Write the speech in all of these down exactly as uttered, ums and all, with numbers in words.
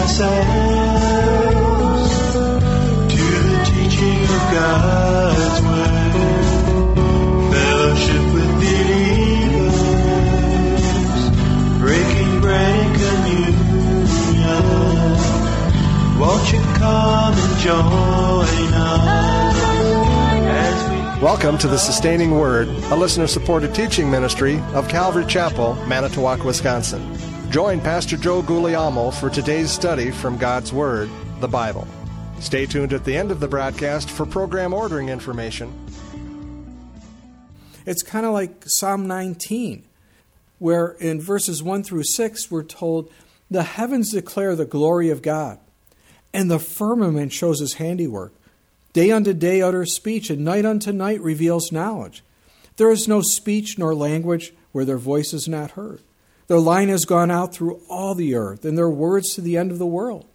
ourselves to the teaching of God's word. Fellowship with believers, breaking bread and communion. Won't you come and join us as we... Welcome to the Sustaining Word, a listener-supported teaching ministry of Calvary Chapel, Manitowoc, Wisconsin. Join Pastor Joe Guglielmo for today's study from God's Word, the Bible. Stay tuned at the end of the broadcast for program ordering information. It's kind of like Psalm nineteen, where in verses one through six we're told, the heavens declare the glory of God, and the firmament shows his handiwork. Day unto day utters speech, and night unto night reveals knowledge. There is no speech nor language where their voice is not heard. Their line has gone out through all the earth, and their words to the end of the world.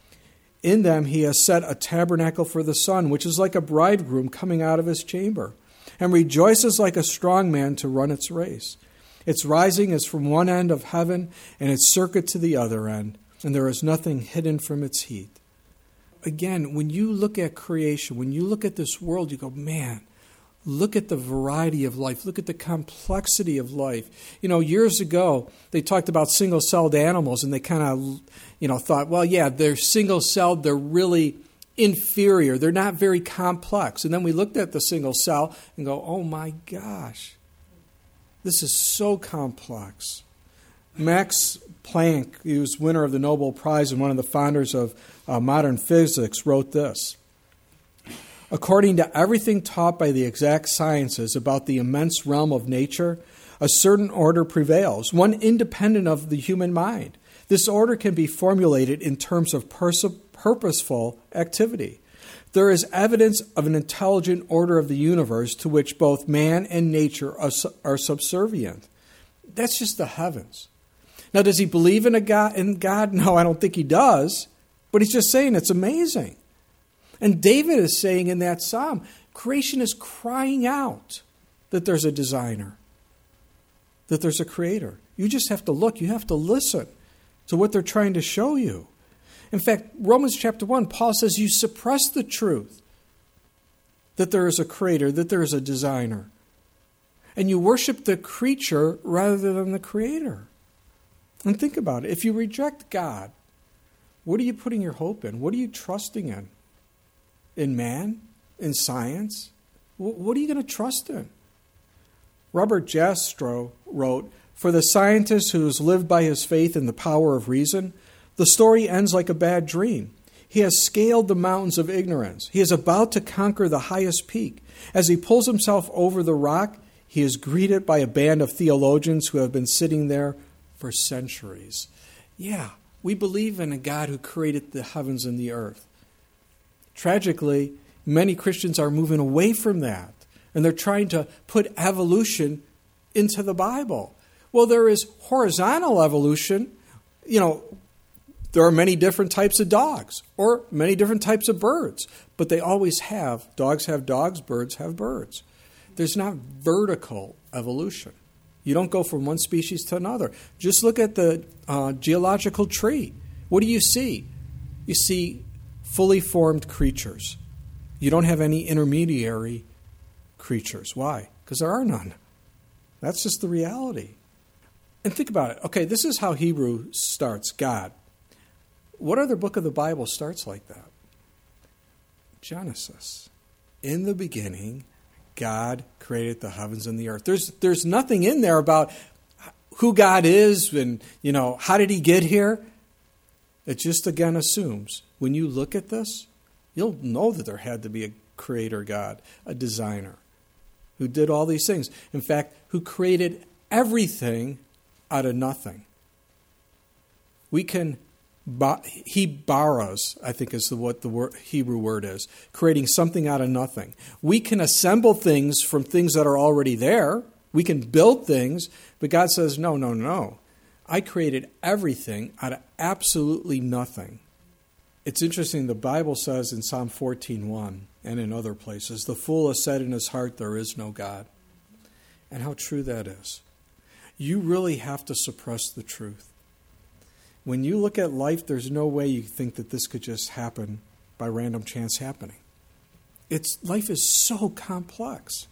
In them he has set a tabernacle for the sun, which is like a bridegroom coming out of his chamber, and rejoices like a strong man to run its race. Its rising is from one end of heaven, and its circuit to the other end, and there is nothing hidden from its heat. Again, when you look at creation, when you look at this world, you go, man, look at the variety of life. Look at the complexity of life. You know, years ago, they talked about single-celled animals, and they kind of, you know, thought, well, yeah, they're single-celled. They're really inferior. They're not very complex. And then we looked at the single cell and go, oh, my gosh, this is so complex. Max Planck, he was winner of the Nobel Prize and one of the founders of uh, modern physics, wrote this. According to everything taught by the exact sciences about the immense realm of nature, a certain order prevails, one independent of the human mind. This order can be formulated in terms of pers- purposeful activity. There is evidence of an intelligent order of the universe to which both man and nature are, su- are subservient. That's just the heavens. Now, does he believe in a God? In God? No, I don't think he does. But he's just saying it's amazing. And David is saying in that psalm, creation is crying out that there's a designer, that there's a creator. You just have to look. You have to listen to what they're trying to show you. In fact, Romans chapter one, Paul says you suppress the truth that there is a creator, that there is a designer. And you worship the creature rather than the creator. And think about it. If you reject God, what are you putting your hope in? What are you trusting in? In man? In science? What are you going to trust in? Robert Jastrow wrote, for the scientist who has lived by his faith in the power of reason, the story ends like a bad dream. He has scaled the mountains of ignorance. He is about to conquer the highest peak. As he pulls himself over the rock, he is greeted by a band of theologians who have been sitting there for centuries. Yeah, we believe in a God who created the heavens and the earth. Tragically, many Christians are moving away from that, and they're trying to put evolution into the Bible. Well, there is horizontal evolution. You know, there are many different types of dogs or many different types of birds, but they always have, dogs have dogs, birds have birds. There's not vertical evolution. You don't go from one species to another. Just look at the uh, geological tree. What do you see? You see fully formed creatures. You don't have any intermediary creatures. Why? Because there are none. That's just the reality. And think about it. Okay, this is how Hebrew starts, God. What other book of the Bible starts like that? Genesis. In the beginning, God created the heavens and the earth. There's there's nothing in there about who God is and, you know, how did he get here? It just, again, assumes when you look at this, you'll know that there had to be a creator God, a designer, who did all these things. In fact, who created everything out of nothing. We can, he baras, I think is the, what the word, Hebrew word is, creating something out of nothing. We can assemble things from things that are already there. We can build things, but God says, no, no, no. I created everything out of absolutely nothing. It's interesting, the Bible says in Psalm fourteen one and in other places, the fool has said in his heart, there is no God. And how true that is. You really have to suppress the truth. when you look at life, there's no way you think that this could just happen by random chance happening. It's life is so complex.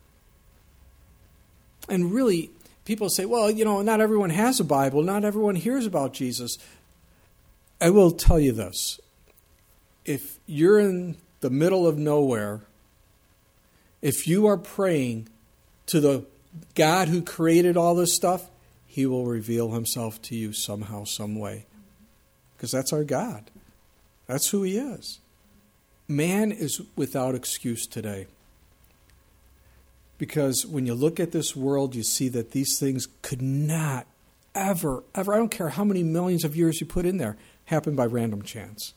And really, people say, well, you know, not everyone has a Bible. Not everyone hears about Jesus. I will tell you this. If you're in the middle of nowhere, if you are praying to the God who created all this stuff, He will reveal Himself to you somehow, some way. Because that's our God. That's who He is. Man is without excuse today. Because when you look at this world, you see that these things could not ever, ever, I don't care how many millions of years you put in there, happen by random chance.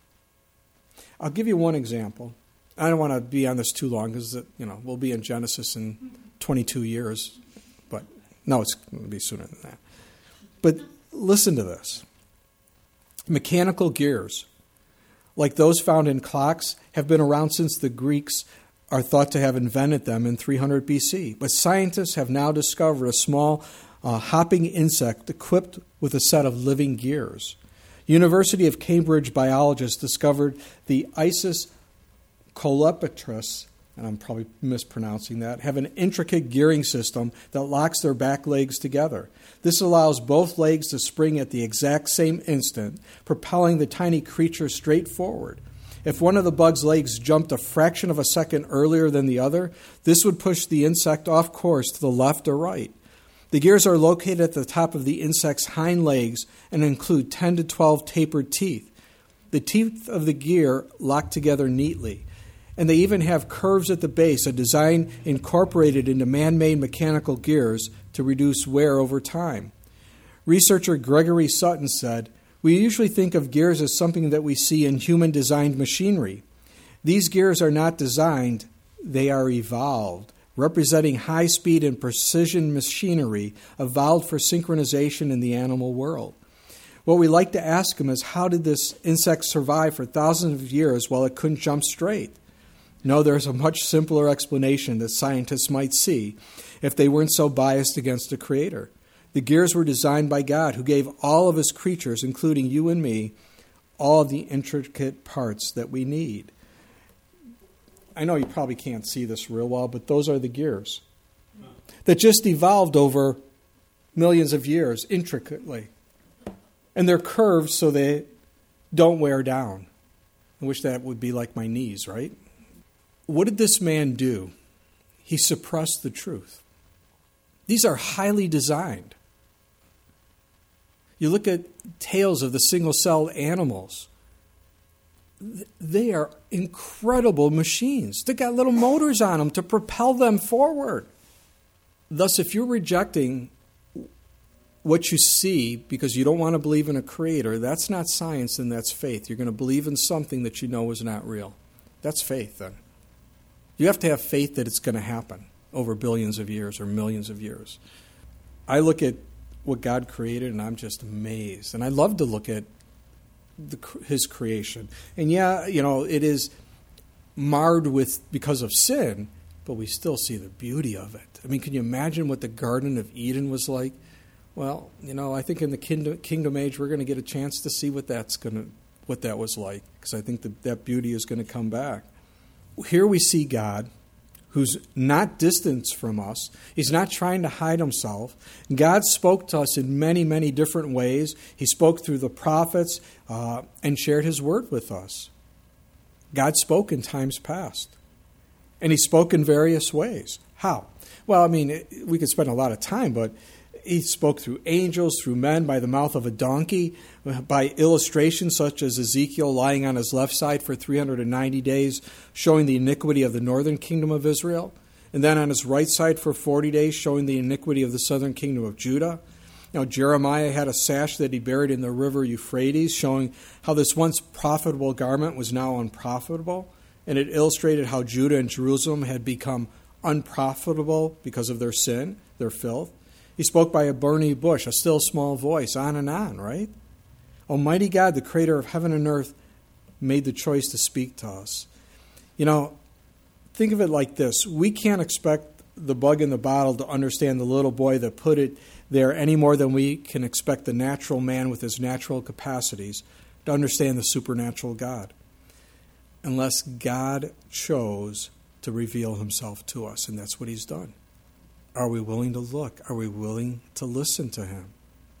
I'll give you one example. I don't want to be on this too long because, you know, we'll be in Genesis in twenty-two years. But no, it's going to be sooner than that. But listen to this. Mechanical gears, like those found in clocks, have been around since the Greeks are thought to have invented them in three hundred B C. But scientists have now discovered a small uh, hopping insect equipped with a set of living gears. University of Cambridge biologists discovered the Isis coleoptera, and I'm probably mispronouncing that, have an intricate gearing system that locks their back legs together. This allows both legs to spring at the exact same instant, propelling the tiny creature straight forward. If one of the bug's legs jumped a fraction of a second earlier than the other, this would push the insect off course to the left or right. The gears are located at the top of the insect's hind legs and include ten to twelve tapered teeth. The teeth of the gear lock together neatly, and they even have curves at the base, a design incorporated into man-made mechanical gears to reduce wear over time. Researcher Gregory Sutton said, "We usually think of gears as something that we see in human-designed machinery. These gears are not designed, they are evolved, representing high speed and precision machinery evolved for synchronization in the animal world. What we like to ask him is, how did this insect survive for thousands of years while it couldn't jump straight? No, there's a much simpler explanation that scientists might see if they weren't so biased against the Creator. The gears were designed by God, who gave all of His creatures, including you and me, all of the intricate parts that we need." I know you probably can't see this real well, but those are the gears that just evolved over millions of years intricately. And they're curved so they don't wear down. I wish that would be like my knees, right? What did this man do? He suppressed the truth. These are highly designed. You look at tails of the single-celled animals. They are incredible machines. They got little motors on them to propel them forward. Thus, if you're rejecting what you see because you don't want to believe in a creator, that's not science and that's faith. You're going to believe in something that you know is not real. That's faith then. You have to have faith that it's going to happen over billions of years or millions of years. I look at what God created and I'm just amazed. And I love to look at the, His creation. And yeah, you know, it is marred with because of sin, but we still see the beauty of it. I mean, can you imagine what the Garden of Eden was like? Well, you know, I think in the kingdom, kingdom age, we're going to get a chance to see what that's going to, what that was like, because I think that that beauty is going to come back. Here we see God, who's not distant from us. He's not trying to hide Himself. God spoke to us in many, many different ways. He spoke through the prophets uh, and shared His word with us. God spoke in times past. And He spoke in various ways. How? Well, I mean, we could spend a lot of time, but He spoke through angels, through men, by the mouth of a donkey, by illustrations such as Ezekiel lying on his left side for three hundred ninety days, showing the iniquity of the northern kingdom of Israel, and then on his right side for forty days, showing the iniquity of the southern kingdom of Judah. You know, Jeremiah had a sash that he buried in the river Euphrates, showing how this once profitable garment was now unprofitable, and it illustrated how Judah and Jerusalem had become unprofitable because of their sin, their filth. He spoke by a burning bush, a still small voice, on and on, right? Almighty God, the creator of heaven and earth, made the choice to speak to us. You know, think of it like this. We can't expect the bug in the bottle to understand the little boy that put it there any more than we can expect the natural man with his natural capacities to understand the supernatural God. Unless God chose to reveal himself to us, and that's what he's done. Are we willing to look? Are we willing to listen to him?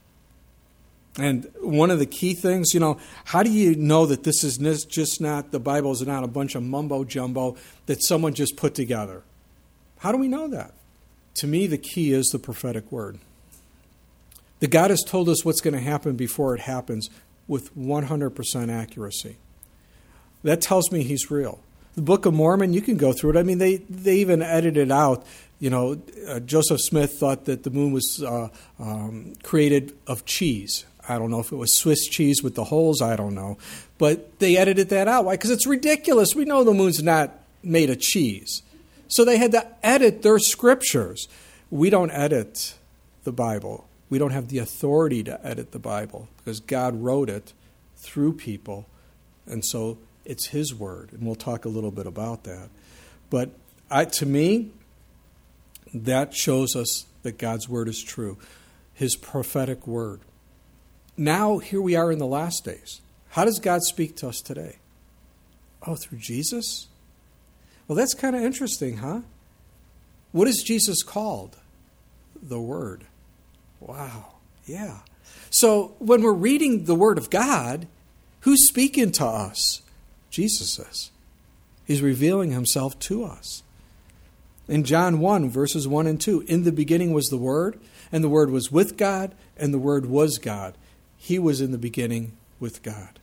And one of the key things, you know, how do you know that this is just not, the Bible is not a bunch of mumbo-jumbo that someone just put together? How do we know that? To me, the key is the prophetic word. That God has told us what's going to happen before it happens with one hundred percent accuracy. That tells me he's real. The Book of Mormon, you can go through it. I mean, they, they even edited out, you know, uh, Joseph Smith thought that the moon was uh, um, created of cheese. I don't know if it was Swiss cheese with the holes. I don't know. But they edited that out. Why? Because it's ridiculous. We know the moon's not made of cheese. So they had to edit their scriptures. We don't edit the Bible. We don't have the authority to edit the Bible because God wrote it through people. And so it's his word. And we'll talk a little bit about that. But I, to me, that shows us that God's word is true. His prophetic word. Now, here we are in the last days. How does God speak to us today? Oh, through Jesus? Well, that's kind of interesting, huh? What is Jesus called? The Word. Wow. Yeah. So when we're reading the Word of God, who's speaking to us? Jesus is. He's revealing himself to us. In John one, verses one and two, in the beginning was the Word, and the Word was with God, and the Word was God. He was in the beginning with God.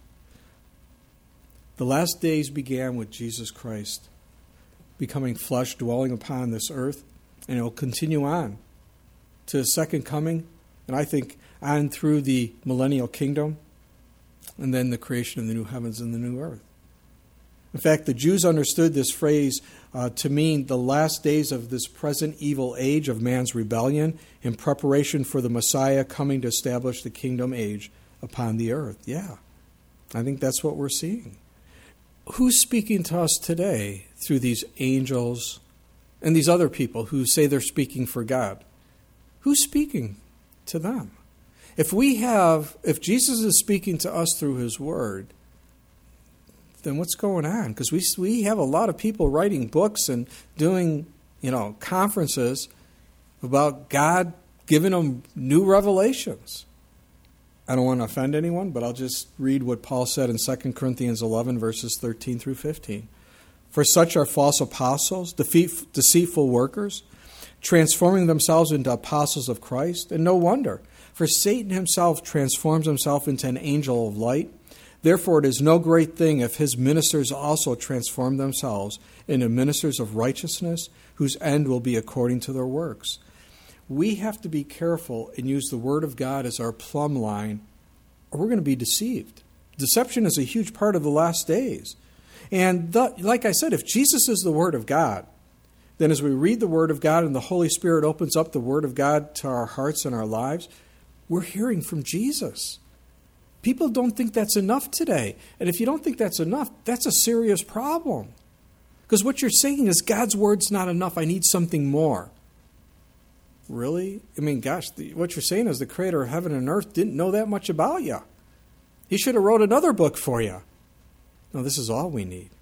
The last days began with Jesus Christ becoming flesh, dwelling upon this earth, and it will continue on to his second coming, and I think on through the millennial kingdom, and then the creation of the new heavens and the new earth. In fact, the Jews understood this phrase uh, to mean the last days of this present evil age of man's rebellion in preparation for the Messiah coming to establish the kingdom age upon the earth. Yeah, I think that's what we're seeing. Who's speaking to us today through these angels and these other people who say they're speaking for God? Who's speaking to them? If we have, if Jesus is speaking to us through his word, then what's going on? Because we we have a lot of people writing books and doing, you know, conferences about God giving them new revelations. I don't want to offend anyone, but I'll just read what Paul said in Second Corinthians eleven, verses thirteen through fifteen. For such are false apostles, defeat, deceitful workers, transforming themselves into apostles of Christ, and no wonder, for Satan himself transforms himself into an angel of light. Therefore, it is no great thing if his ministers also transform themselves into ministers of righteousness, whose end will be according to their works. We have to be careful and use the Word of God as our plumb line, or we're going to be deceived. Deception is a huge part of the last days. And the, like I said, if Jesus is the Word of God, then as we read the Word of God and the Holy Spirit opens up the Word of God to our hearts and our lives, we're hearing from Jesus. People don't think that's enough today. And if you don't think that's enough, that's a serious problem. Because what you're saying is God's Word's not enough. I need something more. Really? I mean, gosh, the, what you're saying is the creator of heaven and earth didn't know that much about you. He should have wrote another book for you. No, this is all we need.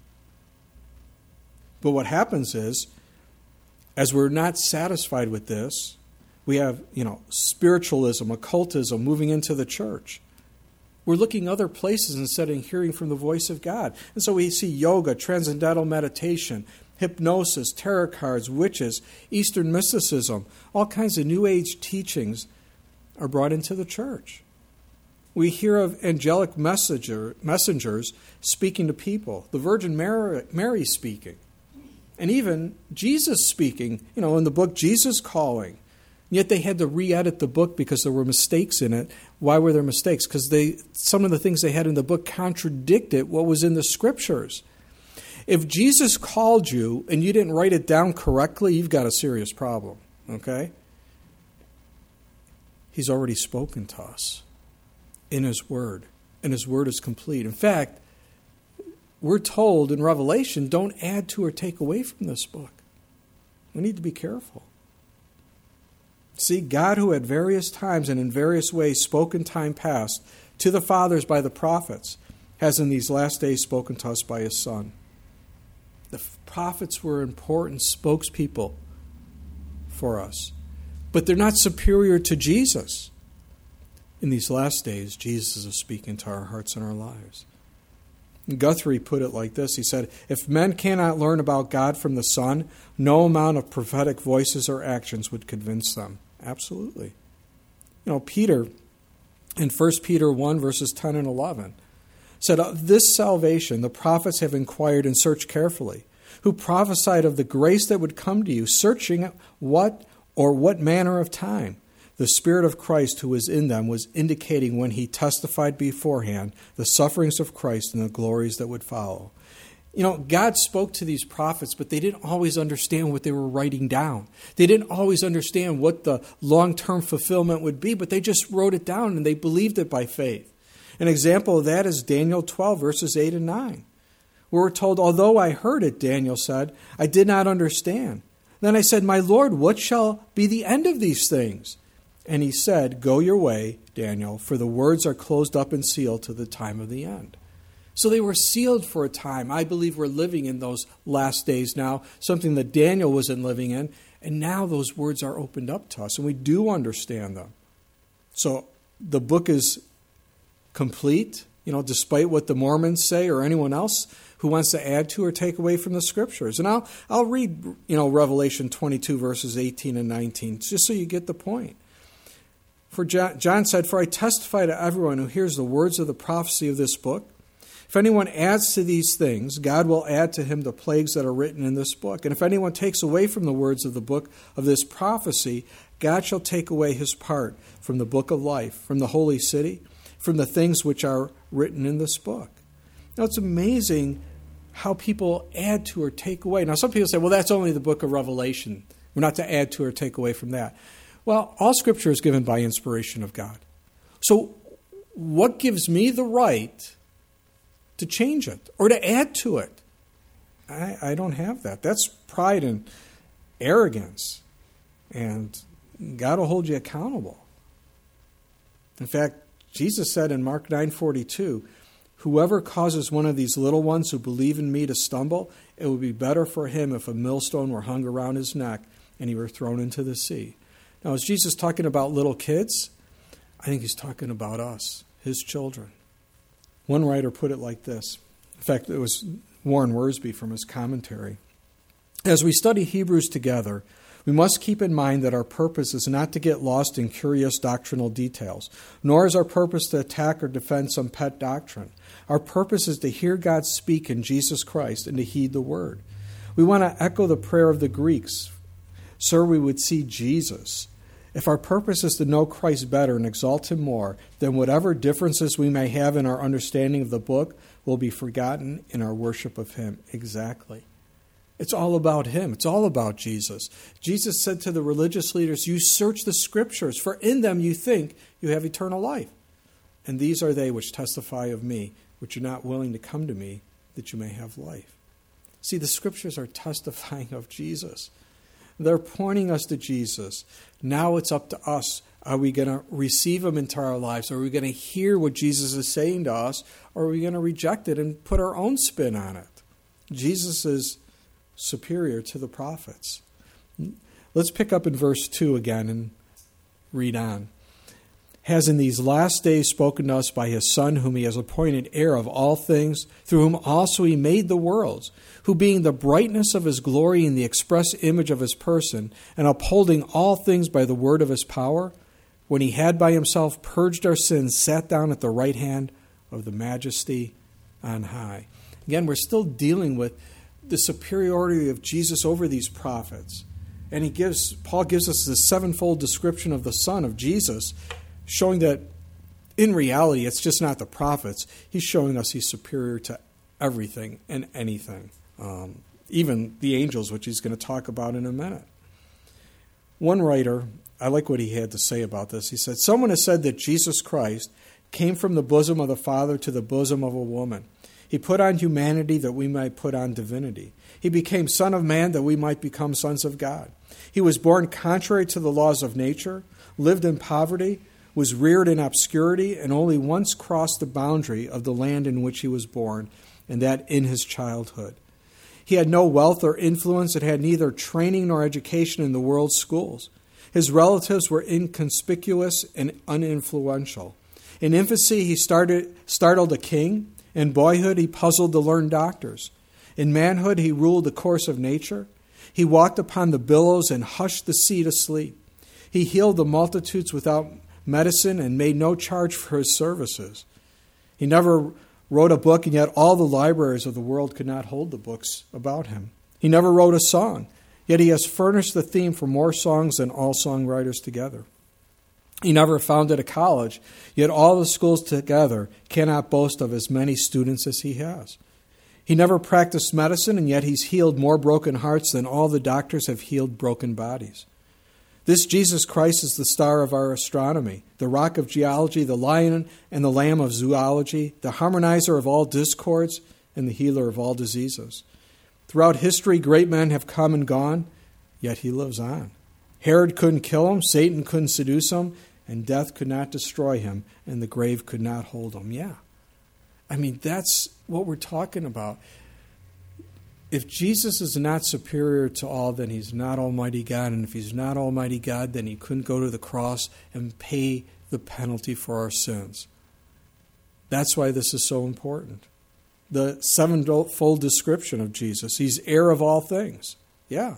But what happens is, as we're not satisfied with this, we have, you know, spiritualism, occultism moving into the church. We're looking other places instead of hearing from the voice of God. And so we see yoga, transcendental meditation, hypnosis, tarot cards, witches, Eastern mysticism, all kinds of New Age teachings are brought into the church. We hear of angelic messenger, messengers speaking to people, the Virgin Mary, Mary speaking, and even Jesus speaking, you know, in the book Jesus Calling. Yet they had to re-edit the book because there were mistakes in it. Why were there mistakes? Because they some of the things they had in the book contradicted what was in the scriptures. If Jesus called you and you didn't write it down correctly, you've got a serious problem, okay? He's already spoken to us in his word, and his word is complete. In fact, we're told in Revelation, don't add to or take away from this book. We need to be careful. See, God, who at various times and in various ways spoke in time past to the fathers by the prophets, has in these last days spoken to us by his Son. The prophets were important spokespeople for us, but they're not superior to Jesus. In these last days, Jesus is speaking to our hearts and our lives. Guthrie put it like this. He said, if men cannot learn about God from the Son, no amount of prophetic voices or actions would convince them. Absolutely. You know, Peter, in First Peter one, verses ten and eleven, said, of this salvation the prophets have inquired and searched carefully, who prophesied of the grace that would come to you, searching what or what manner of time the Spirit of Christ who was in them was indicating when he testified beforehand the sufferings of Christ and the glories that would follow. You know, God spoke to these prophets, but they didn't always understand what they were writing down. They didn't always understand what the long-term fulfillment would be, but they just wrote it down and they believed it by faith. An example of that is Daniel twelve, verses eight and nine, where we're told, although I heard it, Daniel said, I did not understand. Then I said, my Lord, what shall be the end of these things? And he said, go your way, Daniel, for the words are closed up and sealed to the time of the end. So they were sealed for a time. I believe we're living in those last days now, something that Daniel wasn't living in. And now those words are opened up to us, and we do understand them. So the book is complete, you know, despite what the Mormons say or anyone else who wants to add to or take away from the Scriptures. And I'll I'll read, you know, Revelation twenty-two, verses eighteen and nineteen, just so you get the point. For John, John said, for I testify to everyone who hears the words of the prophecy of this book. If anyone adds to these things, God will add to him the plagues that are written in this book. And if anyone takes away from the words of the book of this prophecy, God shall take away his part from the book of life, from the holy city, from the things which are written in this book. Now, it's amazing how people add to or take away. Now, some people say, well, that's only the book of Revelation. We're not to add to or take away from that. Well, all Scripture is given by inspiration of God. So what gives me the right to change it or to add to it? I, I don't have that. That's pride and arrogance. And God will hold you accountable. In fact, Jesus said in Mark nine forty-two, whoever causes one of these little ones who believe in me to stumble, it would be better for him if a millstone were hung around his neck and he were thrown into the sea. Now, is Jesus talking about little kids? I think he's talking about us, his children. One writer put it like this. In fact, it was Warren Wiersbe from his commentary. As we study Hebrews together, we must keep in mind that our purpose is not to get lost in curious doctrinal details, nor is our purpose to attack or defend some pet doctrine. Our purpose is to hear God speak in Jesus Christ and to heed the word. We want to echo the prayer of the Greeks. Sir, we would see Jesus. If our purpose is to know Christ better and exalt him more, then whatever differences we may have in our understanding of the book will be forgotten in our worship of him. Exactly. It's all about him. It's all about Jesus. Jesus said to the religious leaders, you search the Scriptures, for in them you think you have eternal life. And these are they which testify of me, which are not willing to come to me, that you may have life. See, the Scriptures are testifying of Jesus. They're pointing us to Jesus. Now it's up to us. Are we going to receive him into our lives? Are we going to hear what Jesus is saying to us? Or are we going to reject it and put our own spin on it? Jesus is superior to the prophets. Let's pick up in verse two again and read on. Has in these last days spoken to us by his Son, whom he has appointed heir of all things, through whom also he made the worlds, who being the brightness of his glory and the express image of his person, and upholding all things by the word of his power, when he had by himself purged our sins, sat down at the right hand of the majesty on high. Again, we're still dealing with the superiority of Jesus over these prophets. And he gives, Paul gives us the sevenfold description of the Son of Jesus, showing that in reality, it's just not the prophets. He's showing us he's superior to everything and anything, um, even the angels, which he's going to talk about in a minute. One writer, I like what he had to say about this. He said, someone has said that Jesus Christ came from the bosom of the Father to the bosom of a woman. He put on humanity that we might put on divinity. He became Son of Man that we might become sons of God. He was born contrary to the laws of nature, lived in poverty, was reared in obscurity, and only once crossed the boundary of the land in which he was born, and that in his childhood. He had no wealth or influence and had neither training nor education in the world's schools. His relatives were inconspicuous and uninfluential. In infancy, he started, startled a king. In boyhood, he puzzled the learned doctors. In manhood, he ruled the course of nature. He walked upon the billows and hushed the sea to sleep. He healed the multitudes without medicine and made no charge for his services. He never wrote a book, and yet all the libraries of the world could not hold the books about him. He never wrote a song, yet he has furnished the theme for more songs than all songwriters together. He never founded a college, yet all the schools together cannot boast of as many students as he has. He never practiced medicine, and yet he's healed more broken hearts than all the doctors have healed broken bodies. This Jesus Christ is the star of our astronomy, the rock of geology, the lion and the lamb of zoology, the harmonizer of all discords, and the healer of all diseases. Throughout history, great men have come and gone, yet he lives on. Herod couldn't kill him, Satan couldn't seduce him, and death could not destroy him, and the grave could not hold him. Yeah. I mean, that's what we're talking about. If Jesus is not superior to all, then he's not Almighty God. And if he's not Almighty God, then he couldn't go to the cross and pay the penalty for our sins. That's why this is so important. The sevenfold description of Jesus. He's heir of all things. Yeah.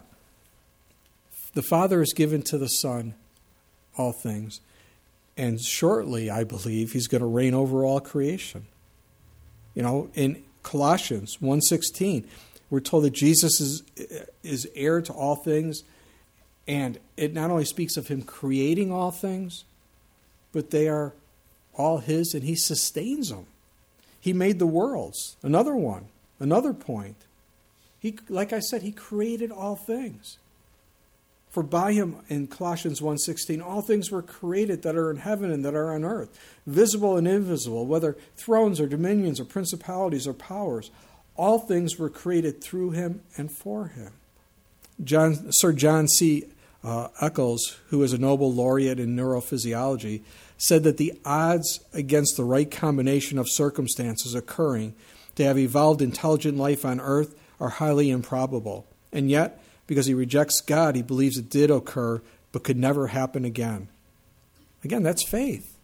The Father has given to the Son all things. And shortly, I believe, he's going to reign over all creation. You know, in Colossians one sixteen, we're told that Jesus is, is heir to all things, and it not only speaks of him creating all things, but they are all his, and he sustains them. He made the worlds. Another one, another point. He, like I said, he created all things. For by him, in Colossians one sixteen, all things were created that are in heaven and that are on earth, visible and invisible, whether thrones or dominions or principalities or powers. All things were created through him and for him. John, Sir John C. Uh, Eccles, who is a Nobel laureate in neurophysiology, said that the odds against the right combination of circumstances occurring to have evolved intelligent life on earth are highly improbable. And yet, because he rejects God, he believes it did occur, but could never happen again. Again, that's faith.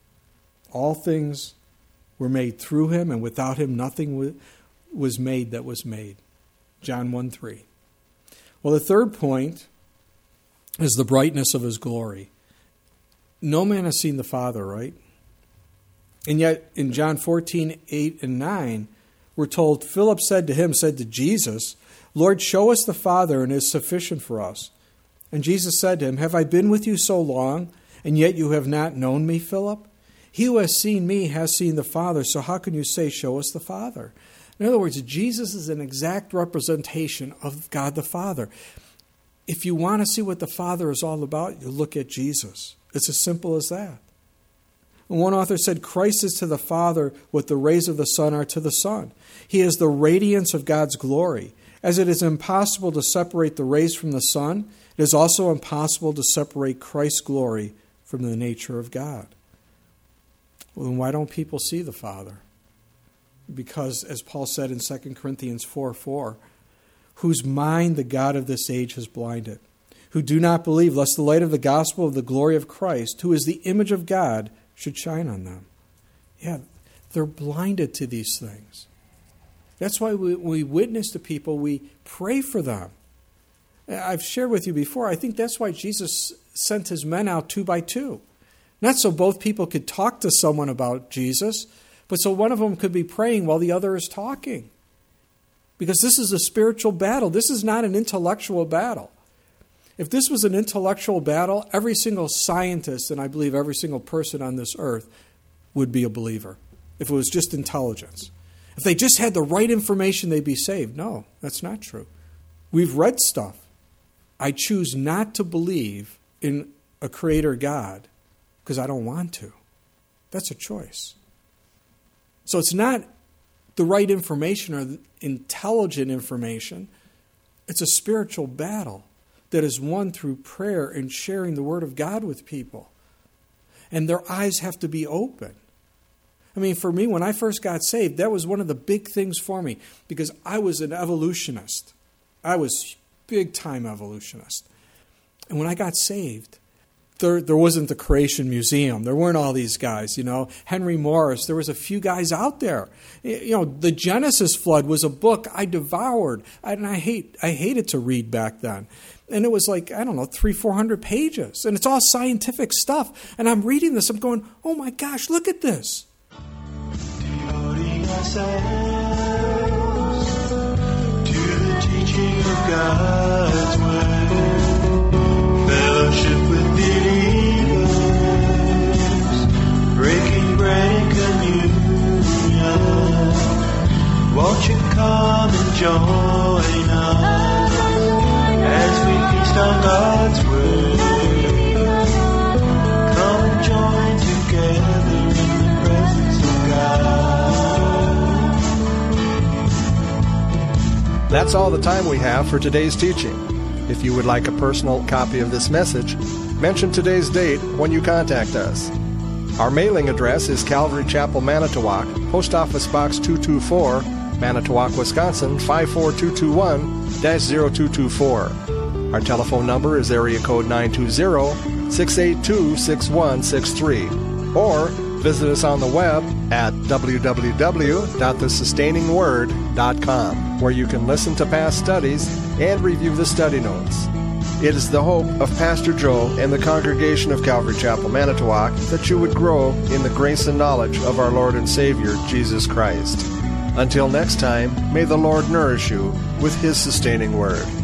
All things were made through him, and without him nothing was made that was made. John one three. Well, the third point is the brightness of his glory. No man has seen the Father, right? And yet, in John fourteen eight and nine, we're told, Philip said to him, said to Jesus, Lord, show us the Father, and it is sufficient for us. And Jesus said to him, have I been with you so long, and yet you have not known me, Philip? He who has seen me has seen the Father, so how can you say, show us the Father? In other words, Jesus is an exact representation of God the Father. If you want to see what the Father is all about, you look at Jesus. It's as simple as that. And one author said, Christ is to the Father what the rays of the sun are to the sun. He is the radiance of God's glory. As it is impossible to separate the rays from the sun, it is also impossible to separate Christ's glory from the nature of God. Well, then why don't people see the Father? Because, as Paul said in Second Corinthians four four, whose mind the God of this age has blinded, who do not believe, lest the light of the gospel of the glory of Christ, who is the image of God, should shine on them. Yeah, they're blinded to these things. That's why we, when we witness to people, we pray for them. I've shared with you before, I think that's why Jesus sent his men out two by two. Not so both people could talk to someone about Jesus, but so one of them could be praying while the other is talking. Because this is a spiritual battle. This is not an intellectual battle. If this was an intellectual battle, every single scientist, and I believe every single person on this earth, would be a believer. If it was just intelligence. If they just had the right information, they'd be saved. No, that's not true. We've read stuff. I choose not to believe in a creator God because I don't want to. That's a choice. So it's not the right information or the intelligent information. It's a spiritual battle that is won through prayer and sharing the Word of God with people. And their eyes have to be open. I mean, for me, when I first got saved, that was one of the big things for me because I was an evolutionist. I was big-time evolutionist. And when I got saved, there, there wasn't the Creation Museum. There weren't all these guys, you know. Henry Morris, there was a few guys out there. You know, the Genesis flood was a book I devoured. And I hate I hated to read back then. And it was like, I don't know, three, four hundred pages. And it's all scientific stuff. And I'm reading this, I'm going, oh my gosh, look at this. Devoting ourselves to the teaching of God's word, fellowship with believers, breaking bread and communion. Won't you come and join us as we feast on God's word? Come and join together in the presence of God. That's all the time we have for today's teaching. If you would like a personal copy of this message, mention today's date when you contact us. Our mailing address is Calvary Chapel, Manitowoc, Post Office Box two two four, Manitowoc, Wisconsin five four two two one dash zero two two four. Our telephone number is area code nine two zero, six eight two, six one six three. Or visit us on the web at w w w dot the sustaining word dot com, where you can listen to past studies and review the study notes. It is the hope of Pastor Joe and the congregation of Calvary Chapel, Manitowoc, that you would grow in the grace and knowledge of our Lord and Savior, Jesus Christ. Until next time, may the Lord nourish you with His sustaining word.